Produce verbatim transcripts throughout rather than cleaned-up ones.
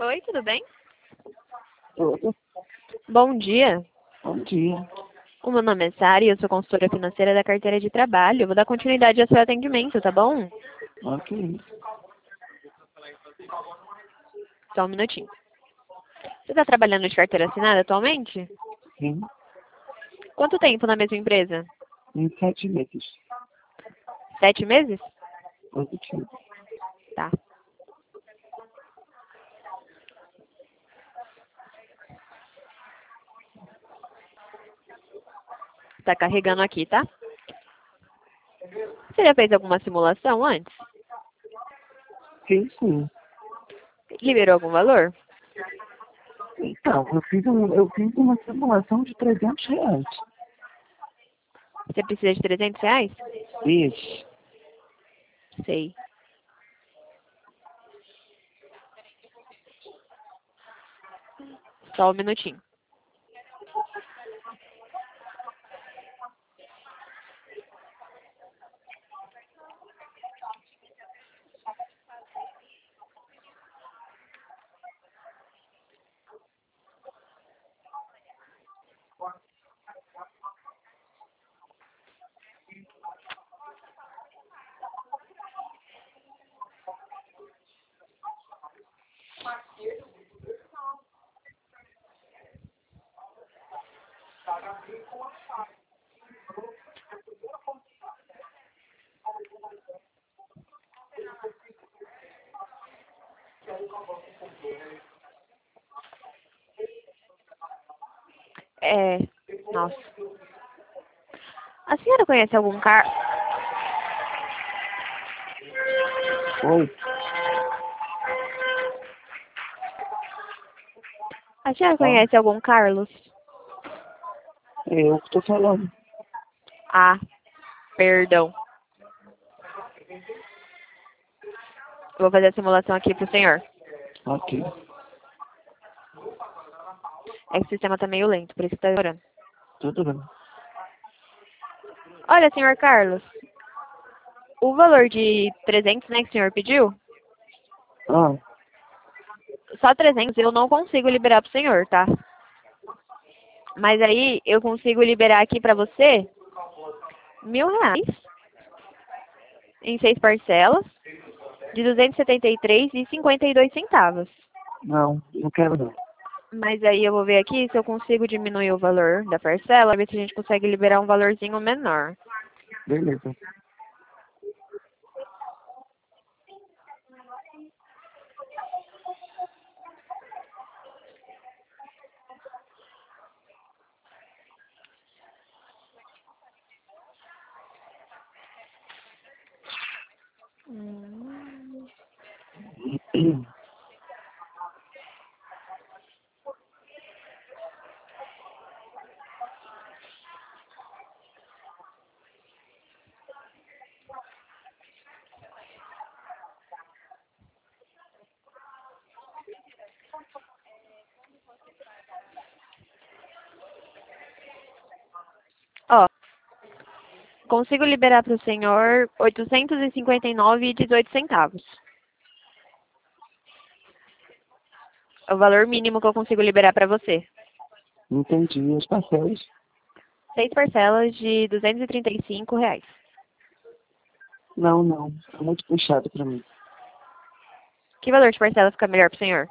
Oi, tudo bem? Tudo. Bom dia. Bom dia. O meu nome é Sara e eu sou consultora financeira da carteira de trabalho. Eu vou dar continuidade ao seu atendimento, tá bom? Ok. Só um minutinho. Você está trabalhando de carteira assinada atualmente? Sim. Quanto tempo na mesma empresa? Em sete meses. Sete meses? Positivo. Tá. Tá carregando aqui, tá? Você já fez alguma simulação antes? Sim, sim. Liberou algum valor? Então, eu fiz, um, eu fiz uma simulação de trezentos reais. Você precisa de trezentos reais? Isso. Sei. Só um minutinho. É... Nossa. A senhora conhece algum car... Oi. A senhora Tá? conhece algum Carlos? É eu que tô falando. Ah, perdão. Vou fazer a simulação aqui pro senhor. Ok. É que o sistema tá meio lento, por isso que tá demorando. Tudo bem. Olha, senhor Carlos, o valor de trezentos, né, que o senhor pediu, Ah, só trezentos eu não consigo liberar pro senhor, tá? Mas aí eu consigo liberar aqui pra você mil reais em seis parcelas de duzentos e setenta e três e cinquenta e dois centavos. não, não quero não. Mas aí eu vou ver aqui se eu consigo diminuir o valor da parcela, ver se a gente consegue liberar um valorzinho menor. Beleza. Hum. Ó, consigo liberar para o senhor oitocentos e cinquenta e nove e dezoito centavos. É o valor mínimo que eu consigo liberar para você. Entendi as parcelas. Seis parcelas de duzentos e trinta e cinco reais. Não, não. É muito puxado pra mim. Que valor de parcela fica melhor para o senhor?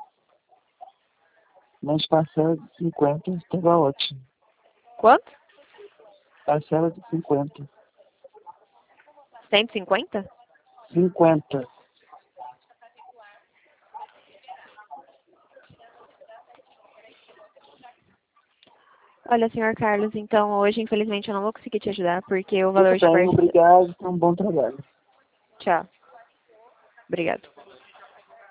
Mas parcela de cinquenta estava ótimo. Quanto? Parcela de cinquenta. cento e cinquenta? cinquenta. Olha, senhor Carlos, então hoje infelizmente eu não vou conseguir te ajudar porque o Tudo valor de bem, parcela... obrigado. Foi um bom trabalho. Tchau. Obrigado.